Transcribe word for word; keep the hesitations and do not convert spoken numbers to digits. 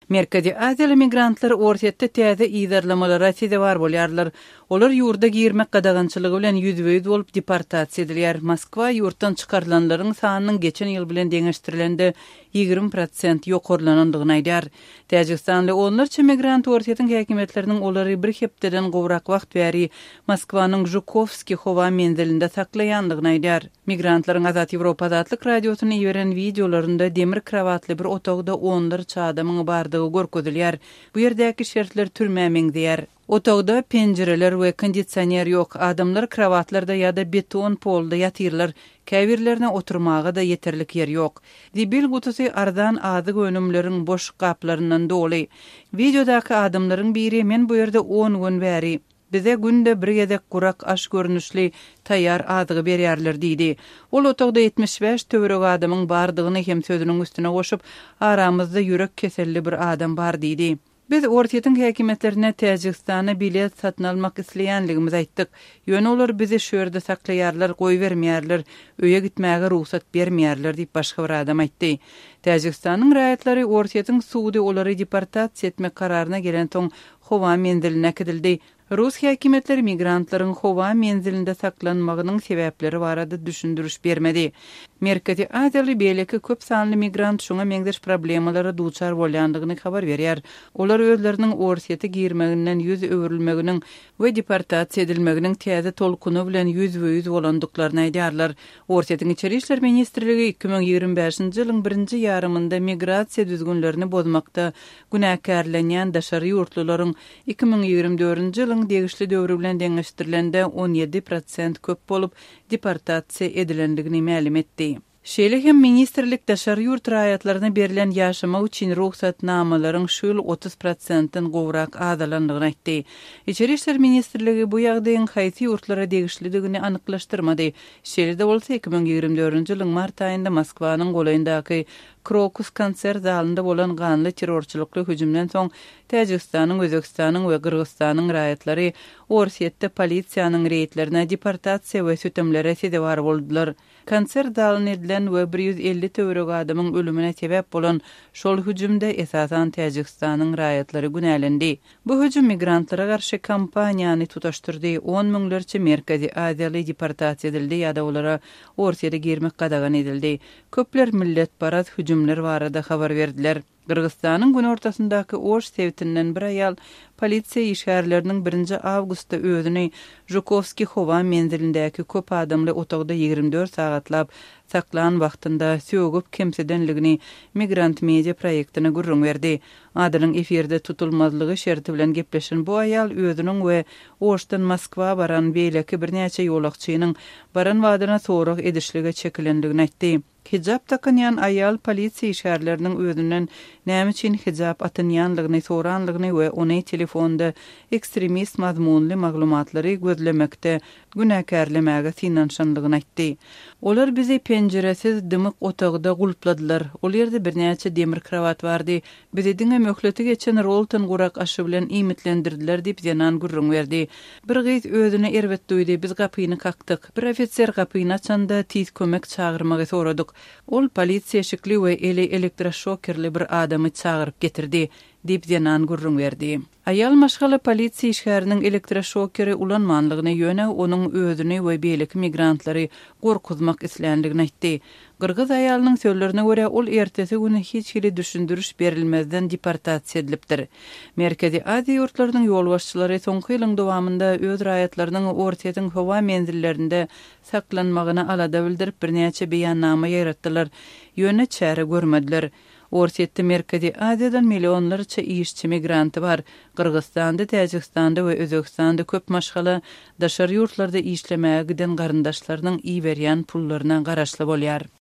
Merkezi Aziyalı migrantlar ortiyette täze iýerlemeleräre sede bar bolýarlar. Olar ýurda girmek gadagançylygy bilen ýüzbe ýüz bolup deportasiýa edilýär. Moskwa ýurtdan çykarlanlaryň sanynyň geçen ýyl bilen deňeşdirilende ýygrimi prosent ýokurlanandygyny aýdýar. Täjikstanly onlarça migrant ortiýetiň häkimetleriniň olary bir hepdeden gowrak wagt bäri Moskwanyň Zhukovski howa menzilinde saklaýandygyny aýdýar. Migrantlaryň Azat Ýewropa Atlyk radiosyna ýeren videolarynda demir krawatly bir otogda onlarça adamyň bardygy görkezilýär. Bu ýerdäki şertler türmämiň diýär. Otogda pencereler we kondisioner ýok. Adamlar krawatlarda ýa-da beton polda ýatyrlar. Käbirlerine oturmaga da yeterlik yer ýok. Dibil gutusy ardan azy önümleriň boş gaplaryndan doly. Videodaky adamlaryň biri men bu ýerde on gün bäri bize günde bir yedek kurak aş görnüşli tayyar adygy berýärler diýdi. Ol otogda yetmiş beş töwerek adamyň bardygyny hem sözüniň üstüne goşup aramyzda ýürek keselli bir adam bar diýdi. Biz ortiýetiň häkimetlerine Täjikistana bilet satyn almak isleýänligimizi aýtdyk. Ýöne olar bizi şu ýerde saklaýarlar, goý bermeýärler, öýe gitmäge ruhsat bermeýärler diýip başga bir adam aýtdy. Täjikstanyň raýatlary ortiýetiň suwdy olary deportasiýa etmek kararyna gelen soň howa menziline kidildi. Rus häkimetleri migrantlaryň howa menzilinde saklanmagynyň sebäpleri barada düşündürüş bermedi. Merkezi Aziyaly beýleki köp sanly migrant şoňa meňzeş problemalary duçar bolýandygyny habar berýär. Olar özleriniň ortiýete girmeginden ýüz öwrülmeginiň we deportasiýa edilmeginiň täze tolkuny bilen ýüzbe ýüz bolandyklaryny aýdýarlar. Ortiýetiň içeri işler ministrligi iki bin ýigirmi beşinji ýylyň birinji ýarymynda migrasiýa düzgünlerini bozmakda günäkärlenýän daşary ýurtluların iki bin ýigirmi dördünji ýylyň degişli döwrü bilen deňeşdirilende on ýedi prosent köp bolup deportasiýa edilendigini ma'lum etdi. Şeýle hem ministrlik daşary ýurt raýatlaryna berilen ýaşamak üçin ruhsatnamalaryň şu ýyl otuz prosentden gowrak azalandygyny aýtdy. İçeri işler ministrligi bu ýagdaýyň haýsy ýurtlara degişlidigini anyklaşdyrmady. Şeýle bolsa iki bin ýigirmi dördünji ýylyň mart aýynda Moskwanyň goýundaky Krokus konser zalynda bolan ganly terrorçylykly hüjümden soň Täjikstanyň, Özbekistanyň we Kyrgyzstanyň raýatlary ortiýetde polisiýanyň reýtlerine deportasiýa we sütemlere sede bar boldular. Konser zalyny edilen we bir ýüz elli töwerek adamyň ölümine sebäp bolan şol hüjümde esasan Täjikstanyň raýatlary günälendi. Bu hüjüm migrantlara garşy kampaniýany tutaşdyrdy. on miňlerçe Merkezi Aziyaly deportasiýa edildi ýa-da olara ortiýede girmek gadagan edildi. Köpler milletparast hüjümler barada habar berdiler. Kırgızstanyň gün ortasyndaky Oş sevtinden bir aýal polisiýa işgärleriniň birinji awgustda özüni Zhukovski howa menzilindäki köp adamly otogda ýygrimi dört sagatlap saklan wagtynda sögüp kemsedenligini migrant media proýektine gurrun berdi. Adynyň efirde tutulmazlygy şerti bilen gepleşen bu aýal özüniň we Oşdan Moskwa baran beýleki bir näçe ýolakçynyň baran wadyna sorak edişlige çekilendigini aýtdy. Hijab takanyan aýal polisiýa işgärleriniň özünden näme üçin hijab atynýanlygyny soranlygyny we ony telefonda ekstremist mazmunly maglumatlary gözlemekde günäkärlemäge synanşanlygyny aýtdy. Olar bizi penceresiz dymyk otogda gulpladylar. Ol ýerde bir näçe demir krawat bardy. Bizi diňe möhleti geçen roltan gurak aşy bilen imitlendirdiler diýip ýanan gurrun berdi. Bir gyz özüne erwet duýdy. Biz gapyny kakdyk. Bir ofisier gapyny açanda tiz kömek çagyrmagy soradyk. Ol polisiýa şekli we eli elektroşokerli bir adamy çagyryp getirdi diýip ýanan gurrun berdi. Aýal maşgala polisiýa işgäriniň elektroşokeri ulanmanlygyny ýöne onuň özüni we beýleki migrantlary gorkuzmak islendigini aýtdy. Kırgız aýalynyň sözlerine görä ol ertesi güni hiç hili düşündürüş berilmezden deportasiýa edilipdir. Merkezi Aziýa ýurtlarynyň ýol başçylary soňky ýylyň dowamında öz raýatlarynyň ortiýetiň howa menzillerinde saklanmagyny alada bildirip bir näçe beýannama ýaratdylar. Ýöne çäre görmediler. Ortiýetde Merkezi Aziýadan millionlarça işçi migranty bar. Kyrgyzstanda, Täjikstanda we Özbekistanda köp maşgala daşary ýurtlarda işlemäge giden garyndaşlarynyň iý berýän pullaryna garaşly bolýar.